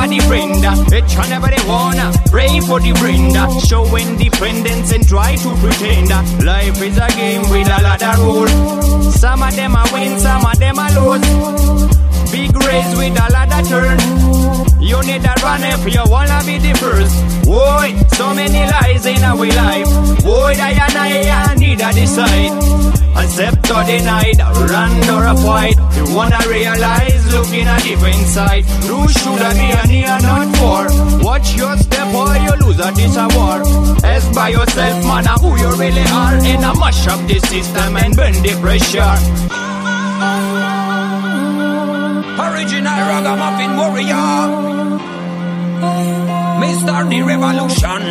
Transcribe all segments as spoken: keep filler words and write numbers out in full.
for the friend. Each and every one pray for the friend. Showing dependence and try to pretend. Life is a game with a lot of rules. Some of them are win, some of them are lose. Big race with a lot of turn. You need to run if you wanna be the first. Boy, so many lies in our life. Boy, I and I need to decide. Accept or denied, run or a fight. You wanna realize, looking at the inside. You should be a near, not for. Watch your step or you lose at this war. Ask by yourself, man, who you really are. And I mash up the system and burn the pressure. Original ragamuffin warrior, Mister The Revolution.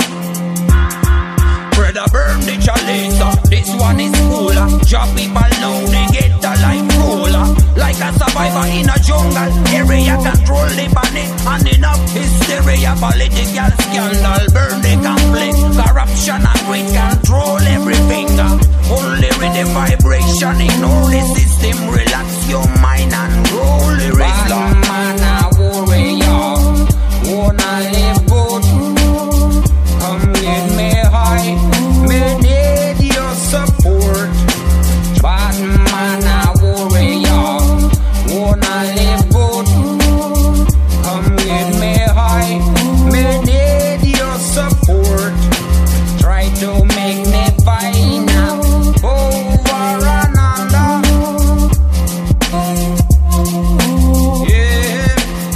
Brother burn the chalice. This one is cooler. Job people know they get the life ruler. Like a survivor in a jungle. Area control the panic. And enough hysteria. Political scandal. Burn the conflict. Corruption and greed control everything. Only read the vibration. Ignore the system. Relax your mind and roll the wrist. Man a warrior. Wanna live good. Come get me high. Me need your support. Bad man a warrior. Wanna live good. Come get me high. Me need your support. Try to make me fine over and under. Yeah.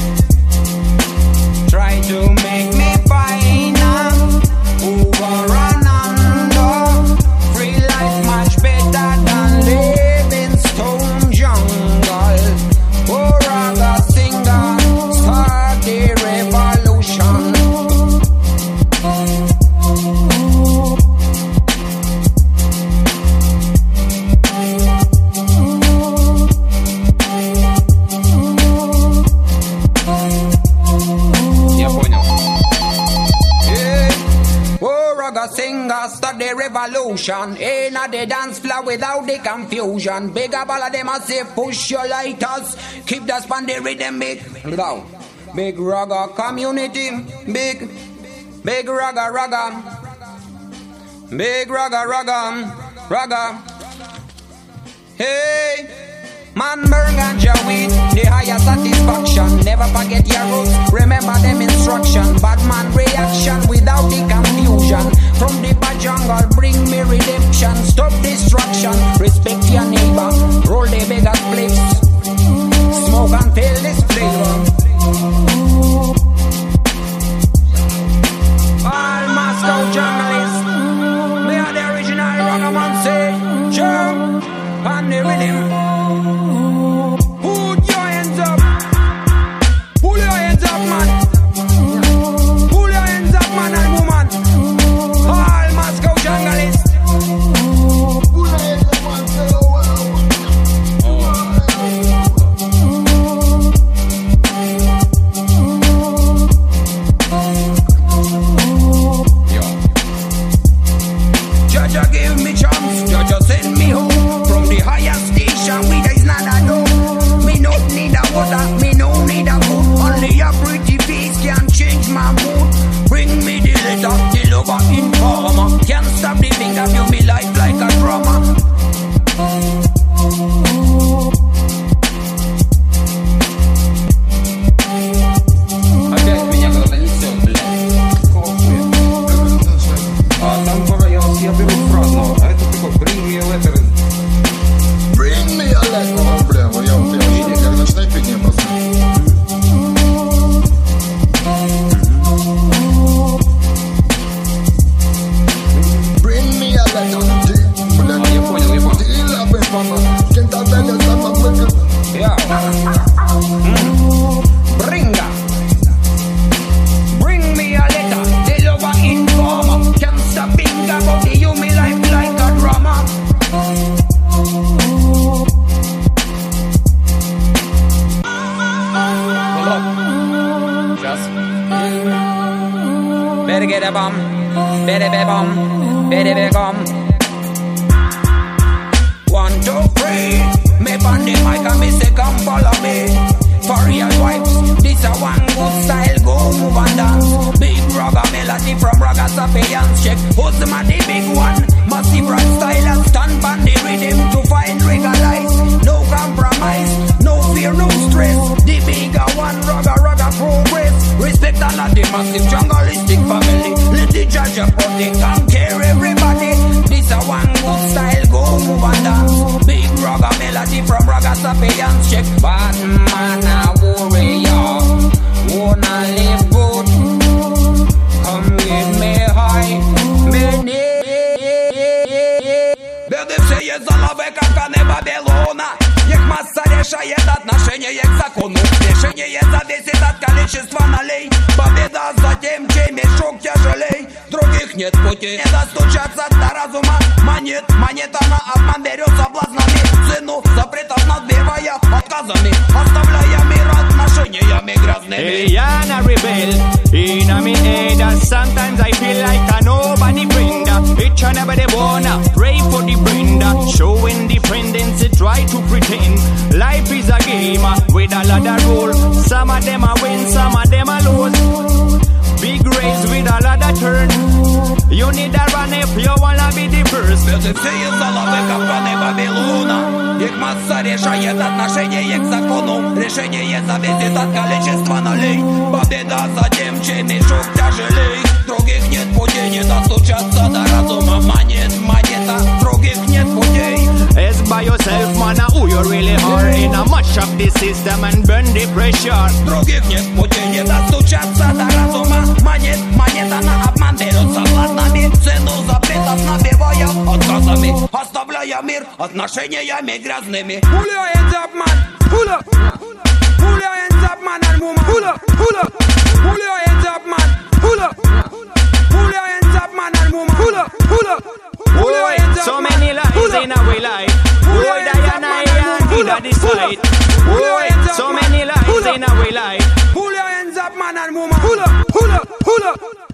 Try to make me fine over and under. Free life much better than living stone jungle. Oh, raga singer, start the revolution. Singer start the revolution. Ain't a the dance floor without the confusion. Big up all of them a say push your lighters. Keep the span the rhythm big. Loud. Big ragga community. Big. Big ragga ragga. Big ragga ragga. Ragga. Hey. Man burn ganja weed, the higher satisfaction. Never forget your roots, remember them instruction. Bad man reaction without the confusion. From the bad jungle, bring me redemption. Stop destruction, respect your neighbor. Roll the bigger flips, smoke and feel this flavor. All Moscow journalists, me are the original Ragaman say, jump on the rhythm. Put your hands up. Pull your hands up, man. Pull your hands up, man and woman. All Moscow jungleists. Pull your hands up, man. Jaja give me chance. Jaja send me home from the higher station. We there is not a door. Me no need a water, me no need a food. Only a pretty face can change my mood. Bring me the letter, the lover informer. Can't stop the finger, view me life like a drama. Опять меня кто-то несет, блядь. А там пора я, я беру фразу, а это такой bring me a letter. Bring me a letter, бля, я вот я как ночная пение просто. Bring me a letter, бля, я понял, я понял. Yeah. Mm. Bring her. Bring me a letter, the lover informer. Can't stop thinking about the you me life like a drama. Just better get a bomb, better be bomb, better be gum. One, two, three. Me on the mic and me say come follow me. For real vibes. This a one good style, go move and dance. Big ragga melody from Ragga Sapiens. Check Husma the big one. Massive rock style and stand on the rhythm to find legalize. No compromise, no fear, no stress. The bigger one, ragga ragga progress. Respect all of the massive jungleistic family. Let the judge protect and care everybody. This a one good style, go move and dance. Big ragga melody from Ragga Sapiens. Check Batman a warrior, wanna live good. Come with me high, me need. Бедывшие заловы, как они Вавилона. Их масса решает отношение к закону. Решение зависит от количества налей. Победа за тем, чей мешок тяжелей. Других нет пути, не достучаться до разума. Монет, монета на обман берет соблазнами. Цену запретов надбивая отказами, оставляя мир отношениями грязными. Hey, I'm a rebel. In a me head, sometimes I feel like I nobody friend. Each and every wanna pray for the friend. Show independence, try to pretend life is a game with a lot of rules. Some of them a win, some of them a lose. Big race with a lot of turn. You need a run if you wanna be the first. Бедывшие заловы, капканы Вавилона. Их масса решает отношение к закону. Решение зависит от количества нулей. Победа за тем, чей мешок тяжелей. Других нет путей, не достучаться до разума. Монет, монета, других нет путей. It's by yourself, man, who you really are. In a mash up the system and burn the pressure. Других нет путей, не достучаться до разума. Монет, монета на обман берет соблазнами. Цену запретов набивая отказами, оставляя мир отношениями грязными. Pull your hands up, man. Pull up. Pull your hands up, man and woman. Pull up. Pull up. Pull your hands up, man. Pull up. Pull your hands up, man and woman. Pull up. Pull up. Pull your hands up, so man. many lies in our life. Boy, Diana, I am decide. Boy, so many lies in our life. Pull your hands up, man and woman. Pull up. Pull up. Pull up.